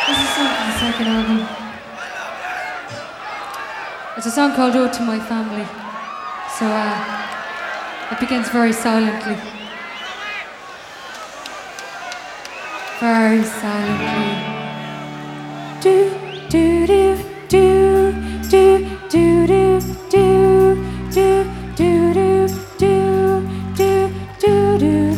This is a song from the second album. It's a song called Ode to My Family. So it begins very silently. Very silently. Do do do do do do do do do do do do do do do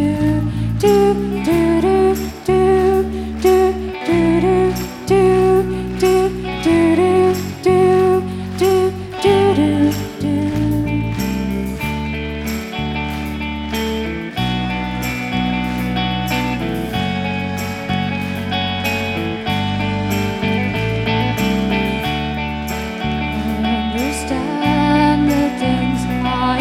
understand the things I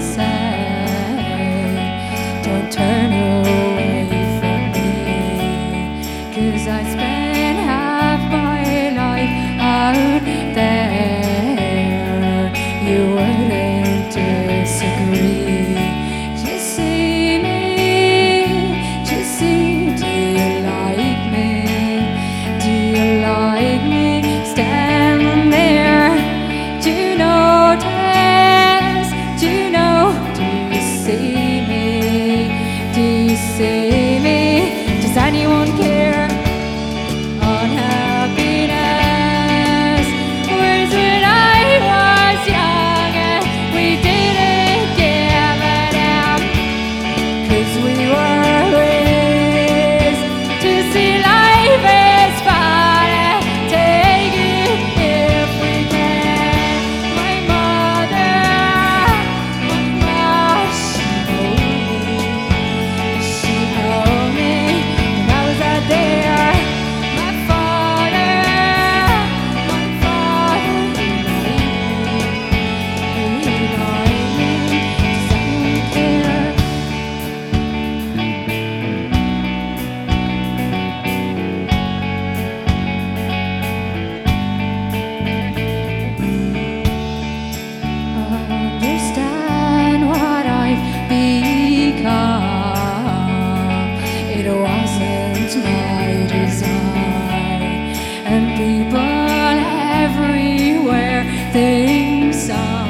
say. Don't turn away from me, 'cause I spent half my life out there. You wouldn't disagree. Just see me, just see. Do you like me? Do you like me? Standing there. Do you notice? Do you know? Do you see me? Do you see me? Does anyone care? Unhappiness. Where's when I was young and we didn't give a damn, 'cause we were raised to see life is fun and take it if we can. My mother, she held me when I was out there. My father, he liked me. Does anyone care? Understand what I've become. It wasn't my desire, and people everywhere think so.